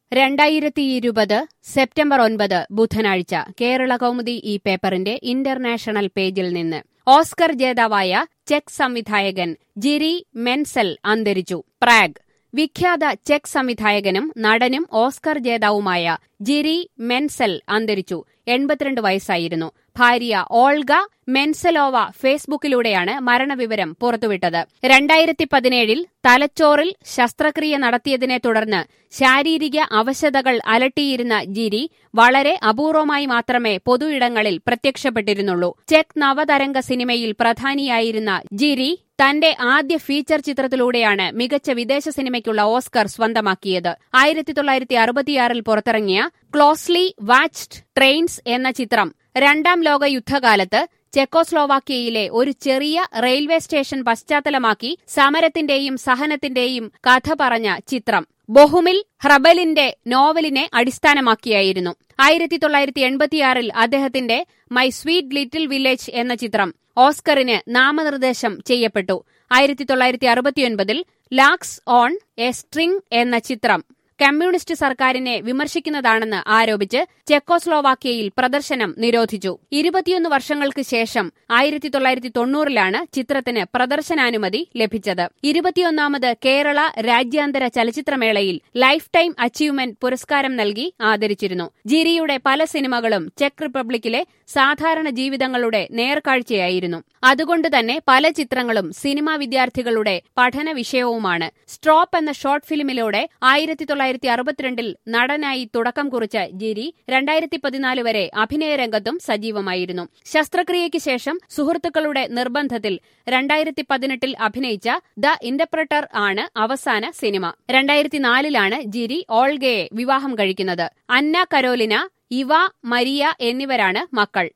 2020 September 9 ബുധനാഴ്ച കേരള കൗമുദി ഈ പേപ്പറിന്റെ ഇന്റർനാഷണൽ പേജിൽ നിന്ന് ഓസ്കർ ജേതാവായ ചെക്ക് സംവിധായകൻ ജിരി മെൻസെൽ അന്തരിച്ചു. പ്രാഗ്. വിഖ്യാത ചെക്ക് സംവിധായകനും നടനും ഓസ്കർ ജേതാവുമായ ജിരി മെൻസെൽ അന്തരിച്ചു. 82 വയസ്സായിരുന്നു. ഭാര്യ ഓൾഗ മെൻസെലോവ ഫേസ്ബുക്കിലൂടെയാണ് മരണവിവരം പുറത്തുവിട്ടത്. 2017 തലച്ചോറിൽ ശസ്ത്രക്രിയ നടത്തിയതിനെ തുടർന്ന് ശാരീരിക അവശതകൾ അലട്ടിയിരുന്ന ജിരി വളരെ അപൂർവമായി മാത്രമേ പൊതുയിടങ്ങളിൽ പ്രത്യക്ഷപ്പെട്ടിരുന്നുള്ളൂ. ചെക്ക് നവതരംഗ സിനിമയിൽ പ്രധാനിയായിരുന്ന ജിരി തന്റെ ആദ്യ ഫീച്ചർ ചിത്രത്തിലൂടെയാണ് മികച്ച വിദേശ സിനിമയ്ക്കുള്ള ഓസ്കർ സ്വന്തമാക്കിയത്. 1966 പുറത്തിറങ്ങിയ ക്ലോസ്ലി വാച്ച്ഡ് ട്രെയിൻസ് എന്ന ചിത്രം രണ്ടാം ലോക യുദ്ധകാലത്ത് ചെക്കോസ്ലോവാക്യയിലെ ഒരു ചെറിയ റെയിൽവേ സ്റ്റേഷൻ പശ്ചാത്തലമാക്കി സമരത്തിന്റെയും സഹനത്തിന്റെയും കഥ പറഞ്ഞ ചിത്രം. ബൊഹുമിൽ ഹ്രബലിന്റെ നോവലിനെ അടിസ്ഥാനമാക്കിയായിരുന്നു. 1986 അദ്ദേഹത്തിന്റെ മൈ സ്വീറ്റ് ലിറ്റിൽ വില്ലേജ് എന്ന ചിത്രം ഓസ്കറിന് നാമനിർദ്ദേശം ചെയ്യപ്പെട്ടു. 1969 ലാക്സ് ഓൺ എ സ്ട്രിംഗ് എന്ന ചിത്രം കമ്മ്യൂണിസ്റ്റ് സർക്കാരിനെ വിമർശിക്കുന്നതാണെന്ന് ആരോപിച്ച് ചെക്കോസ്ലോവാക്യയിൽ പ്രദർശനം നിരോധിച്ചു. 21 വർഷങ്ങൾക്ക് ശേഷം 1990 ചിത്രത്തിന് പ്രദർശനാനുമതി ലഭിച്ചത്. 21ാമത് കേരള രാജ്യാന്തര ചലച്ചിത്രമേളയിൽ ലൈഫ് ടൈം അച്ചീവ്മെന്റ് പുരസ്കാരം നൽകി ആദരിച്ചിരുന്നു. ജിരിയുടെ പല സിനിമകളും ചെക്ക് റിപ്പബ്ലിക്കിലെ സാധാരണ ജീവിതങ്ങളുടെ നേർക്കാഴ്ചയായിരുന്നു. അതുകൊണ്ടുതന്നെ പല ചിത്രങ്ങളും സിനിമാ വിദ്യാർത്ഥികളുടെ പഠന വിഷയവുമാണ്. സ്ട്രോപ്പ് എന്ന ഷോർട്ട് ഫിലിമിലൂടെ 1962 നടനായി തുടക്കം കുറിച്ച ജിരി 2014 വരെ അഭിനയരംഗത്തും സജീവമായിരുന്നു. ശസ്ത്രക്രിയയ്ക്ക് ശേഷം സുഹൃത്തുക്കളുടെ നിർബന്ധത്തിൽ 2018 അഭിനയിച്ച ദ ഇന്റർപ്രറ്റർ ആണ് അവസാന സിനിമ. 2004 ജിരി ഓൾഗയെ വിവാഹം കഴിക്കുന്നത്. അന്ന കരോലിന, ഇവ മരിയ എന്നിവരാണ് മക്കൾ.